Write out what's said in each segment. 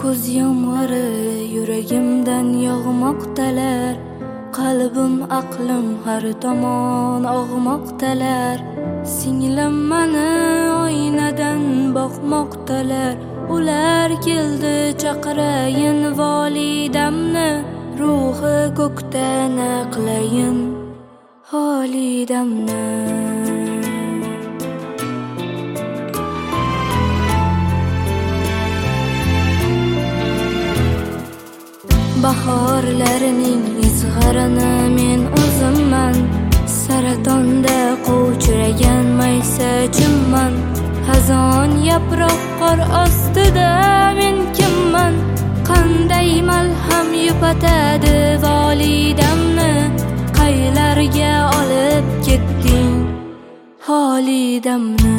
Ko'z yomg'iri yuragimdan yog'moqdalar, qalbim aqlim har tomon og'moqdalar. Singlim mani oynadan boqmoqdalar, ular keldi chaqirayin volidamni, ruhi ko'kdan qilayin holidamni. Bahorlarning izg'arini men o'zimman, saratonda qovchiragan maysachimman. Xazon yaproq qor ostida men kimman? Qanday malham yupatadi volidamni, qaylarga olib ketding holidamni.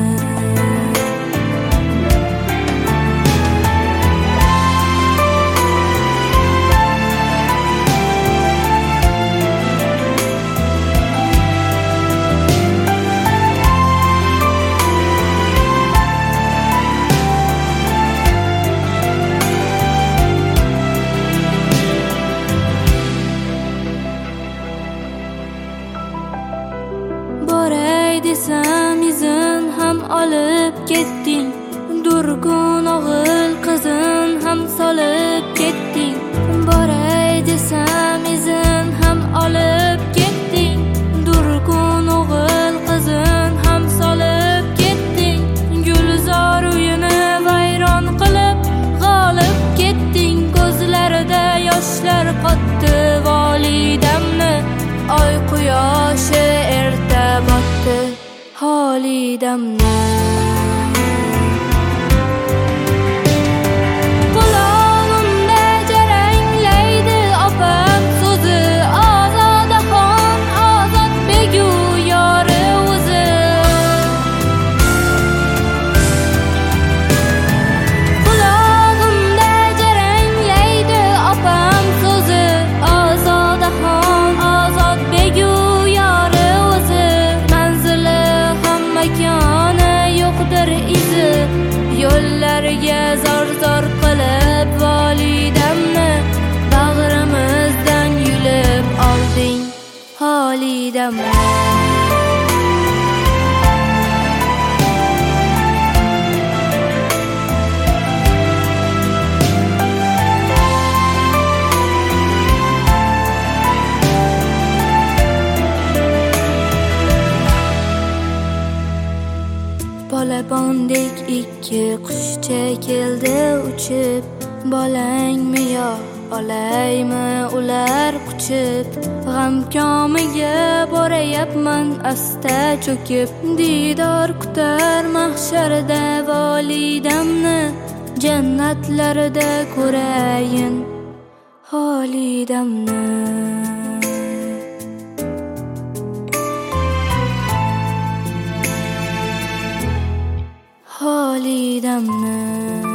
Boray desam izin ham olib ketding, durgun o'g'il qizin ham solib ketding. Boray desam izin ham olib ketding, durgun o'g'il qizin ham solib ketding. Gulzor uyini vayron qilib g'olib ketding. Ko'zlarida yoshlar qotdi volidamni, oy quyoshi erta botdi holidamni. Qulog'imda jaranglaydi opam so'zi, Ozodaxon Ozodbegu yori o'zi. Qulog'imda jaranglaydi opam so'zi, Ozodaxon Ozodbegu yori o'zi. Manzili ham makoni yo'qdir izi, yo'llarga zor-zor qilib volidamni, bag'rimizdan yulib olding holidamni. Bolabondek ikki qushcha keldi uchib, bolangmi yo olaymi ular quchib. G'amkomiga borayapman asta cho'kib, didor kutar mahsharda volidamni, jannatlarida ko'rayin holidamni. Holidamni.